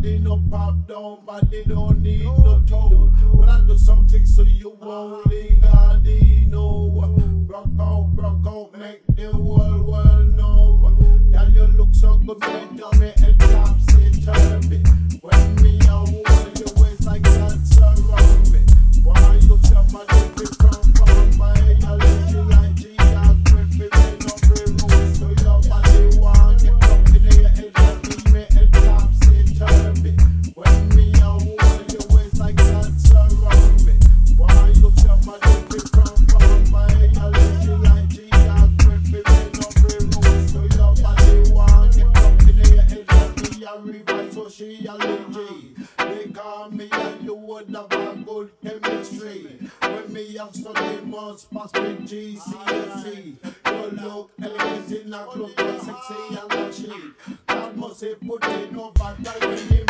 body no pop down, body don't need no toe. But I do something so you won't leave no. Rock out, make the whole world know. Girl, you look so good, make your head topsy-turvy. When me a hold your waist like that surround me. Why you shove my dick from my allergy like G.R. Griffin, me no free rules. So your body want get up in your head, make me head topsy-turvy. When me a hold your waist like that surround me. Why you shove my dick from my allergy like G.R. Griffin, me no free rules. So your body want get up in your head, make me a revise so she allergy. They call me and you would have a good chemistry. When me young study must pass me GCSE. You look elegant in a cloak, sexy and a chic. God must say put it over right when